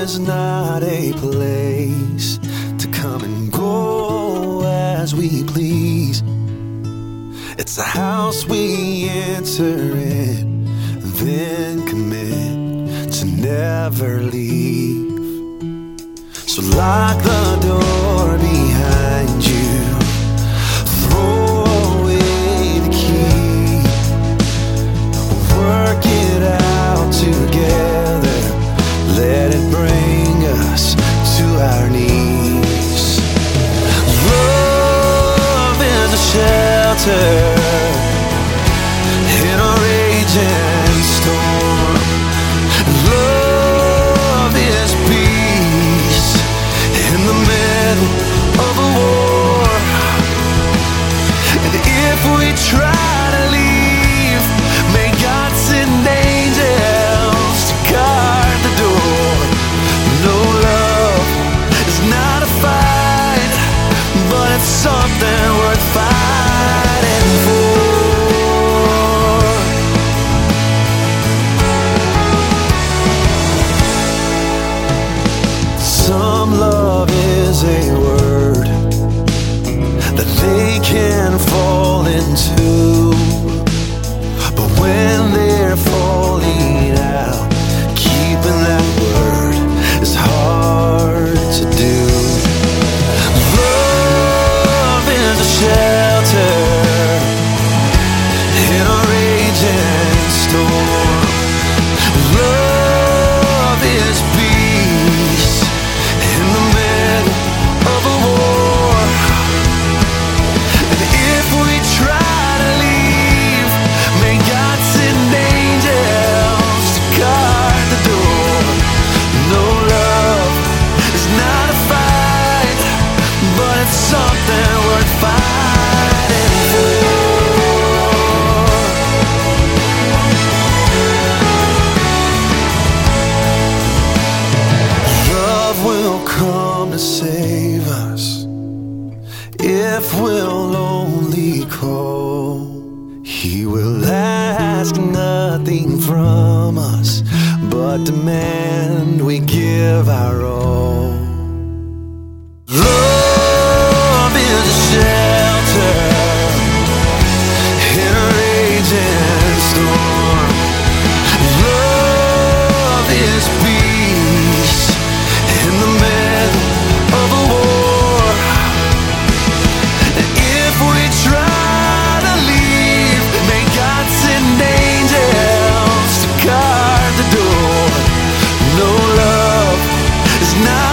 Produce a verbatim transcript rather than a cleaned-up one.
is not a place to come and go as we please. It's a house we enter in, then commit to never leave. So lock the door behind you, throw away the key, work it out together, let it bring us to our knees. Love is a shelter in a raging storm. Love is peace in the middle of a war. And if we try to leave, may God send angels to guard the door. No, love is not a fight, but it's something worth fighting for. Some love is a word that they can fall into, but when they're falling out, keeping that word is hard to do. Love is a shelter in a raging storm. Love is peace in the middle of a war. And if we try to leave, may God send angels to guard the door. No, love is not a fight, but it's something worth fighting for. Love will come to save us if we'll only call. He will ask nothing from us, but demand we give our all. Love is a shelter in a raging storm. Love is peace in the middle of a war. And if we try to leave, may God send angels to guard the door. No, love is not